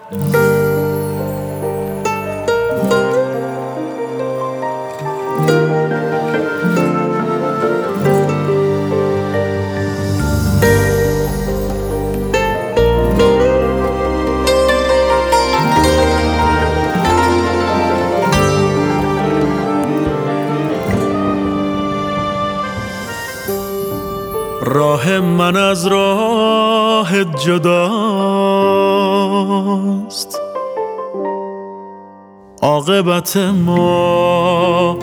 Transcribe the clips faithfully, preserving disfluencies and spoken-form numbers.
راه من از راه جداست، عاقبت ما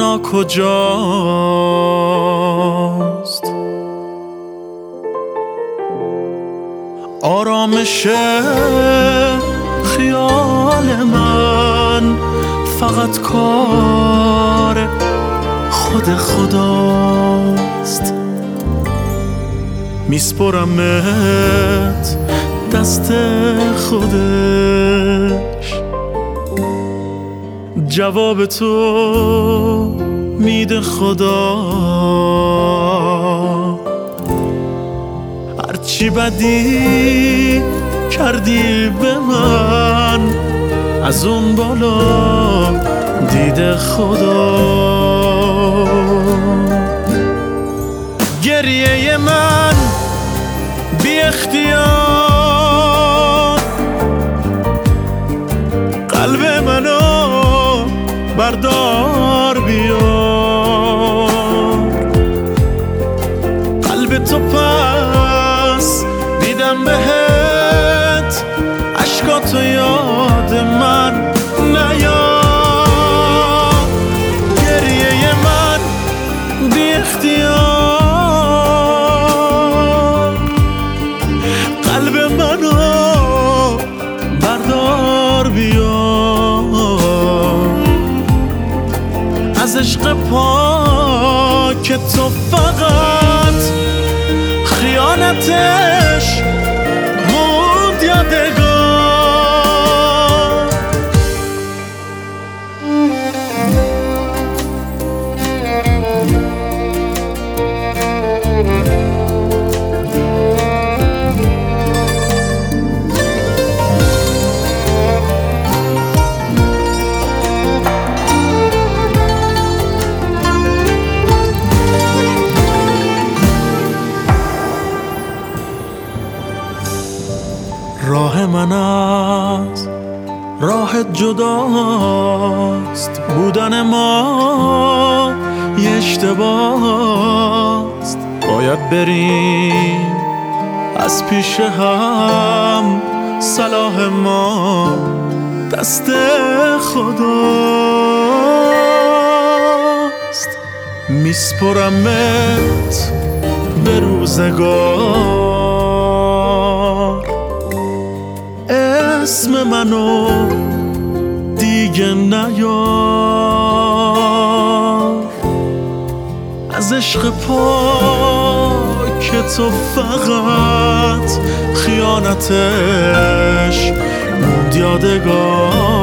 ناکجاست. آرامش خیال من فقط کار خود خداست. میسپرمت دست خودش، جواب تو میده خدا. هرچی بدی کردی به من، از اون بالا دیده خدا. گریه من بی اختیار قلب منو بردار بیار. قلب تو پس دیدم بهت، عشقاتو یاد من نیار. گریه من بی اختیار از عشق پاک تو. فقط خیانتش موند یادگار. راه من از راه جداست، بودن ما یه اشتباهست. باید بریم از پیش هم، صلاح ما دست خداست. میسپرمت به روزگار، اسم منو دیگه نیار. از عشق پاک تو فقط خیانتش موند یادگار.